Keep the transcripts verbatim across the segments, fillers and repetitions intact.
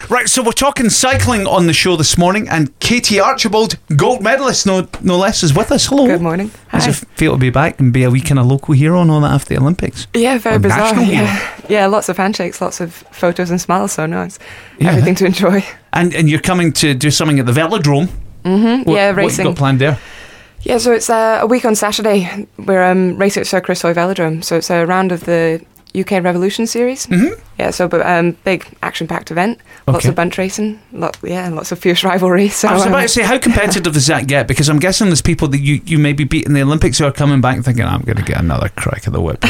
Right, so we're talking cycling on the show this morning, and Katie Archibald, gold medalist, no no less, is with us. Hello. Good morning. How's it feel to be back and be a wee kind of local hero and all that after the Olympics? Yeah, very or bizarre. Yeah. yeah, lots of handshakes, lots of photos and smiles, so no, it's yeah. everything to enjoy. And and you're coming to do something at the Velodrome. Mm-hmm. What, yeah, what racing. you got planned there? Yeah, so it's uh, a week on Saturday. We're um, racing at Sir Chris Hoy Velodrome, so it's a round of the U K Revolution Series. Mm-hmm. Yeah, so but um, big action-packed event. Lots okay. of bunch racing. Lot, yeah, and lots of fierce rivalry. So, I was about um, to say, how competitive does that get? Because I'm guessing there's people that you, you maybe beat in the Olympics who are coming back and thinking, I'm going to get another crack of the whip.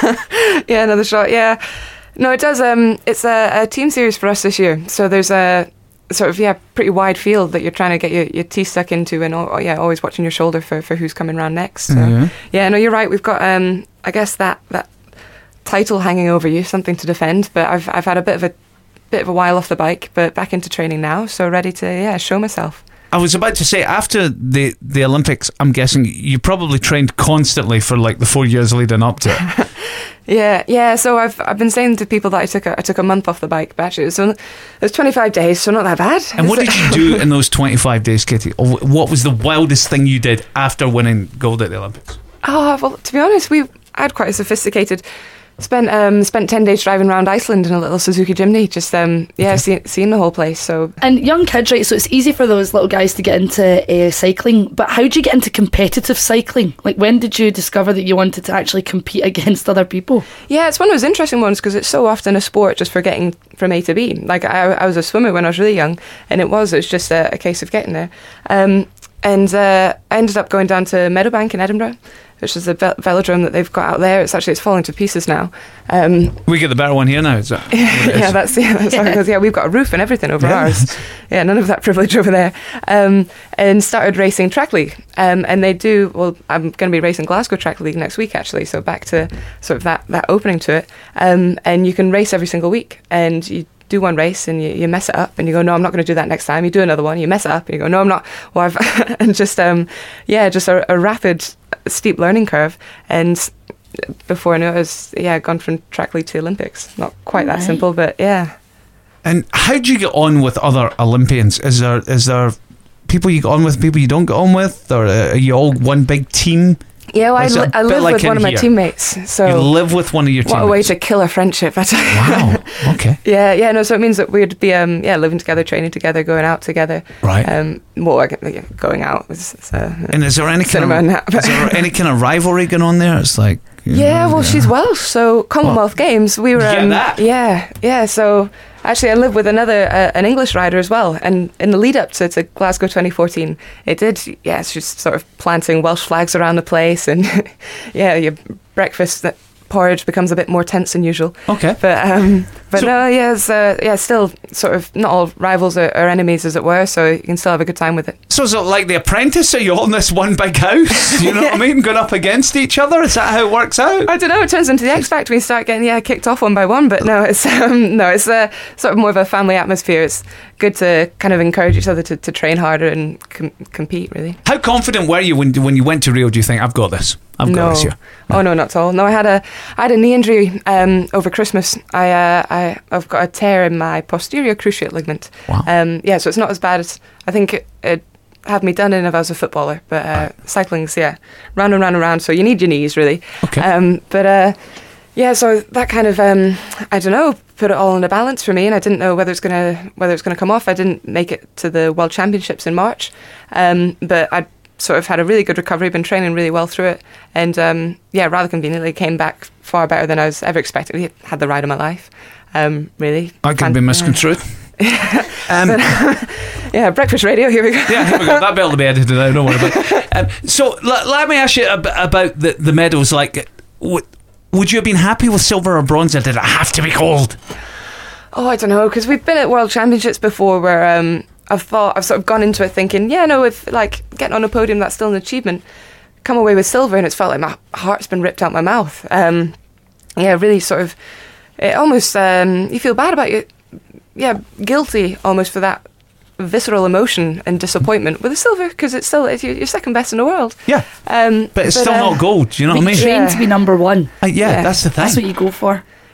yeah, another shot. Yeah, no, it does. Um, it's a, a team series for us this year. So there's a sort of yeah pretty wide field that you're trying to get your, your teeth stuck into, and oh, yeah, always watching your shoulder for, for who's coming round next. So, yeah. yeah, no, you're right. We've got um, I guess that that. title hanging over you, something to defend, but I've I've had a bit of a bit of a while off the bike, but back into training now, so ready to yeah show myself. I was about to say, after the the Olympics, I'm guessing you probably trained constantly for like the four years leading up to it. yeah, yeah. So I've I've been saying to people that I took a, I took a month off the bike, but actually it was, it was twenty-five days, so not that bad. And what did you do in those twenty-five days, Katie? What was the wildest thing you did after winning gold at the Olympics? Oh well, to be honest, we I had quite a sophisticated. Spent um spent ten days driving around Iceland in a little Suzuki Jimny, just um yeah okay. see, seeing the whole place. So and young kids, right? So it's easy for those little guys to get into uh, cycling. But how do you get into competitive cycling? Like, when did you discover that you wanted to actually compete against other people? Yeah, it's one of those interesting ones because it's so often a sport just for getting from A to B. Like I, I was a swimmer when I was really young, and it was it was just a, a case of getting there. Um, and uh, I ended up going down to Meadowbank in Edinburgh, which is a vel- velodrome that they've got out there. It's actually it's falling to pieces now. Um, we get the better one here now. Is that what it is? yeah, that's yeah, that's how it goes. Yeah, we've got a roof and everything over yeah. ours. Yeah, none of that privilege over there. Um, and started racing track league. Um, and they do. Well, I'm going to be racing Glasgow Track League next week actually. So back to sort of that that opening to it. Um, and you can race every single week, and you do one race and you, you mess it up and you go, no, I'm not going to do that next time. You do another one, you mess it up and you go, no, I'm not. Well, I've and just um, yeah, just a, a rapid, steep learning curve. And before I knew it, I was yeah, gone from track league to Olympics. Not quite that right. simple, but yeah. And how do you get on with other Olympians? Is there is there people you get on with, people you don't get on with, or are you all one big team? Yeah, well, I, li- I live like with one of my here? teammates. So you live with one of your teammates. What a way to kill a friendship! I tell you. Wow. Okay. yeah, yeah. No, so it means that we'd be um, yeah, living together, training together, going out together. Right. Um, well, I, yeah, going out. It's, it's, uh, and is there any kind cinema of and that, is there any kind of rivalry going on there? It's like yeah, well, she's Welsh, so Commonwealth well, Games. We were you get um, that. yeah, yeah. So actually, I live with another uh, an English rider as well, and in the lead up to, to Glasgow twenty fourteen, it did. Yeah, she's sort of planting Welsh flags around the place, and yeah, your breakfast that porridge becomes a bit more tense than usual. Okay, but um, but so, no, yeah, it's, uh, yeah, still sort of not all rivals are, are enemies, as it were. So you can still have a good time with it. So is it like The Apprentice? Are you all in this one big house? You know yeah. what I mean? Going up against each other? Is that how it works out? I don't know. It turns into the X Factor. We start getting yeah kicked off one by one. But no, it's um, no, it's uh, sort of more of a family atmosphere. It's good to kind of encourage each other to, to train harder and com- compete. Really. How confident were you when when you went to Rio? Do you think I've got this? I've got no. this here. No. Oh no, not at all. No, I had a I had a knee injury um, over Christmas. I uh, I I've got a tear in my posterior cruciate ligament. Wow. Um, yeah, so it's not as bad as I think it. it have me done in if I was a footballer, but uh, cycling's yeah round and round and round, so you need your knees really. Okay. Um, but uh, yeah, so that kind of um, I don't know, put it all in a balance for me, and I didn't know whether it's gonna whether it's gonna come off. I didn't make it to the World Championships in March, um, but I sort of had a really good recovery, been training really well through it, and um, yeah, rather conveniently came back far better than I was ever expecting. We had the ride of my life, um, really. I could be misconstrued. um, but, yeah, breakfast radio. Here we go. Yeah, here we go. That bit will be edited out. Don't worry about it. Um, so l- let me ask you ab- about the the medals. Like, w- would you have been happy with silver or bronze, or did it have to be gold? Oh, I don't know, because we've been at World Championships before, where um, I've thought I've sort of gone into it thinking, yeah, no, if like getting on a podium, that's still an achievement. Come away with silver, and it's felt like my heart's been ripped out my mouth. Um, yeah, really sort of. It almost um, you feel bad about it. Yeah, guilty almost for that visceral emotion and disappointment with the silver, because it's still it's, you're second best in the world. Yeah, um, but it's but, still uh, not gold. Do you know what I mean? Train Yeah. to be number one. Uh, yeah, Yeah. that's the thing. That's what you go for.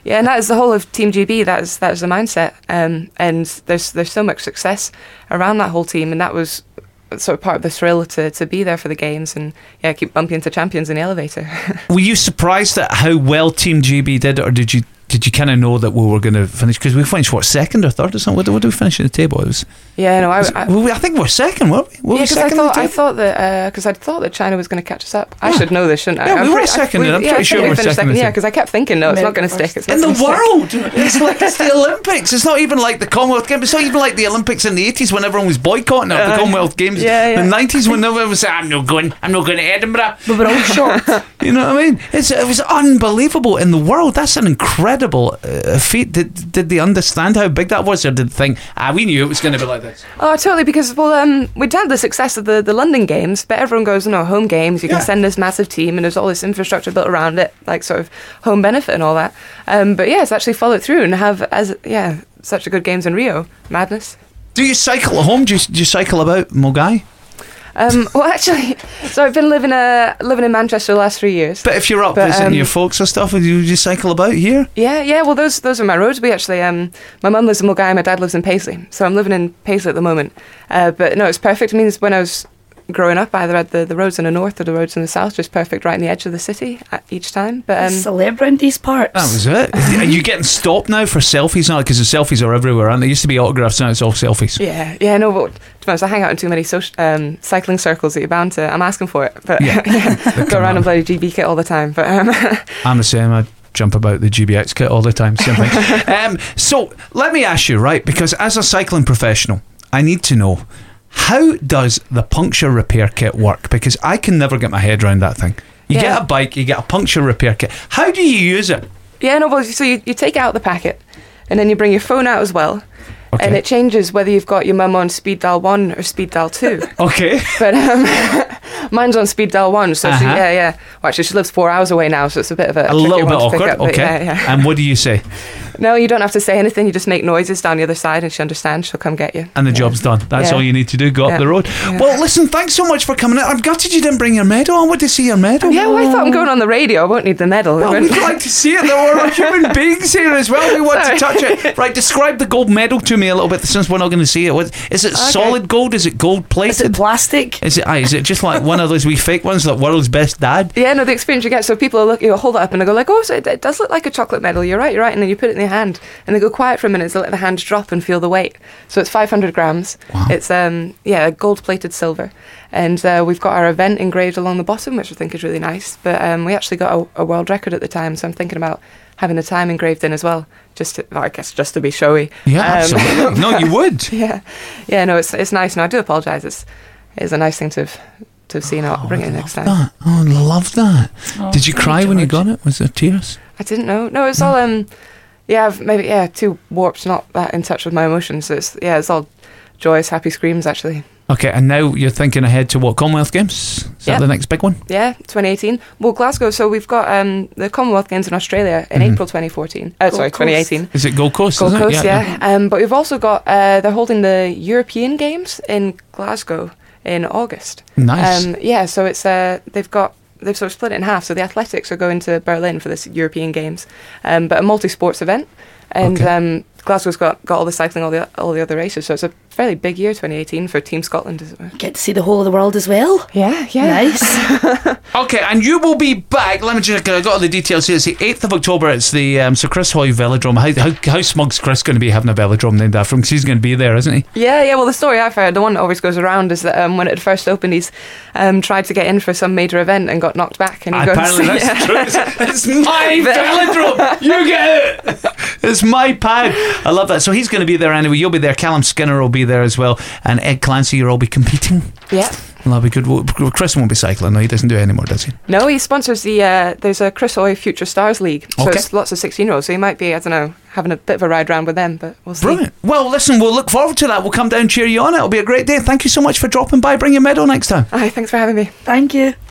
Yeah, and that is the whole of Team G B. That is that is the mindset, um, and there's there's so much success around that whole team, and that was sort of part of the thrill to to be there for the games, and yeah, keep bumping into champions in the elevator. Were you surprised at how well Team G B did, or did you did you kind of know that we were going to finish? Because we finished what, second or third or something? What did, what did we finish in the table? It was. Yeah, no, I, was, I, well, I think we were second, weren't we? Were yeah, we because I second in the thought I table? thought that because I thought that China was going to catch us up. I Yeah. should know this, shouldn't I? Yeah, we I'm were pretty- second, I- and I'm yeah, pretty I sure think we were finished second in the Yeah, table. because I kept thinking, no, it's Maybe not going to first. stick. It's not In the gonna stick. world, it's like it's the Olympics. It's not even like the Commonwealth Games. It's not even like the Olympics in the eighties when everyone was boycotting it. The Uh, Commonwealth Games, yeah, yeah. the nineties when everyone was saying, "I'm not going, I'm not going to Edinburgh." We were all shocked. You know what I mean? It's, it was unbelievable in the world. That's an incredible uh, feat. Did did they understand how big that was, or did they think, ah, we knew it was going to be like this? Oh, totally. Because well, um, we'd had the success of the, the London Games, but everyone goes, no, home games. You can Yeah. send this massive team, and there's all this infrastructure built around it, like sort of home benefit and all that. Um, but yeah, it's actually followed through and have as yeah such a good games in Rio. Madness. Do you cycle at home? Do you, do you cycle about Mogai? Um, well, actually, so I've been living uh, living in Manchester the last three years. But if you're up But, visiting um, your folks or stuff, would you, would you cycle about here? Yeah, yeah. Well, those those are my roads. We actually, um, my mum lives in Mulgai, my dad lives in Paisley, so I'm living in Paisley at the moment. Uh, but no, it's perfect. It means when I was growing up, I either had the, the roads in the north or the roads in the south, just perfect, right in the edge of the city at each time. But um, Celeb round these parts. That was it. Are you getting stopped now for selfies now? Because the selfies are everywhere, aren't they? Used to be autographs, now it's all selfies. yeah, yeah. No, but to be honest, I hang out in too many social, um, cycling circles that you're bound to. I'm asking for it, but Yeah. yeah, go around in bloody G B kit all the time. But um, I'm the same. I jump about the G B X kit all the time. Same thing. um, so let me ask you, right? Because as a cycling professional, I need to know, how does the puncture repair kit work? Because I can never get my head around that thing. You Yeah. get a bike, you get a puncture repair kit. How do you use it? yeah, no. Well, so you, you take out the packet, and then you bring your phone out as well. Okay. And it changes whether you've got your mum on speed dial one or speed dial two. Okay. But um, mine's on speed dial one, so she, Uh-huh. yeah, yeah. Well, actually, she lives four hours away now, so it's a bit of a, A trickier little bit one to pick awkward. up, but Okay. yeah, yeah. And what do you say? No, you don't have to say anything. You just make noises down the other side, and she understands. She'll come get you. And the Yeah. job's done. That's Yeah. all you need to do. Go up Yeah. the road. Yeah. Well, listen, thanks so much for coming in. I'm gutted you didn't bring your medal. I want to see your medal. Yeah, well, I thought I'm going on the radio. I won't need the medal. Well, we'd like to see it. There were human beings here as well. We want to touch it. Right, describe the gold medal to me a little bit, since we're not going to see it. What, is it solid gold? Is it gold Is it plated? plastic? Is it? Aye, is it just like one of those wee fake ones, like world's best dad? Yeah, no, the experience you get. So people look, you hold it up and they go like, "Oh, so it, it does look like a chocolate medal." You're right, you're right. And then you put it in your hand, and they go quiet for a minute. So let the hand drop and feel the weight. So it's five hundred grams. Wow. It's um yeah, gold-plated silver, and uh, we've got our event engraved along the bottom, which I think is really nice. But um, we actually got a, a world record at the time, so I'm thinking about having the time engraved in as well, just to, well, I guess just to be showy. Yeah, Um, absolutely. No, you would. Yeah, yeah. No, it's it's nice, and I do apologise. It's it's a nice thing to have to have seen. I'll Oh, bring I it next love time. that. Oh, I love that. Oh, Did you thank cry when you George. got it? Was there tears? I didn't know. No, it's all um, yeah, I've maybe yeah, too warped, not that in touch with my emotions. So it's yeah, it's all joyous, happy screams actually. Okay, and now you're thinking ahead to what, Commonwealth Games? Is Yeah. that the next big one? Yeah, twenty eighteen. Well, Glasgow. So we've got um the Commonwealth Games in Australia in Mhm. April twenty fourteen. Uh, Gold sorry, Coast. twenty eighteen. Is it Gold Coast? Gold isn't it? Coast, yeah. Um, but we've also got uh, they're holding the European Games in Glasgow in August. Nice. Um, yeah, so it's uh, they've got they've sort of split it in half. So the athletics are going to Berlin for this European Games, um, but a multi-sports event, and Okay. um, Glasgow's got, got all the cycling, all the all the other races. So it's a fairly big year, twenty eighteen, for Team Scotland, as it were. Get to see the whole of the world as well. Yeah, yeah. Nice. Okay, and you will be back. Let me just, I got all the details here. It's the eighth of October. It's the um, Sir Chris Hoy Velodrome. How, how, how smug's Chris going to be having a velodrome named after him? Because he's going to be there, isn't he? Yeah, yeah. Well, the story I've heard, the one that always goes around, is that um, when it first opened, he's um, tried to get in for some major event and got knocked back. And he goes, Apparently that's yeah. true. It's, it's my velodrome. You get it. It's my pad. I love that. So he's going to be there anyway. You'll be there. Callum Skinner will be there as well. And Ed Clancy, you'll all be competing. Yeah. That'll be good. Well, Chris won't be cycling. No, he doesn't do it anymore, does he? No, he sponsors the. Uh, there's a Chris Hoy Future Stars League, so Okay. it's lots of sixteen-year-olds. So he might be, I don't know, having a bit of a ride round with them, but we'll see. Brilliant. Well, listen, we'll look forward to that. We'll come down and cheer you on. It'll be a great day. Thank you so much for dropping by. Bring your medal next time. Aye, thanks for having me. Thank you.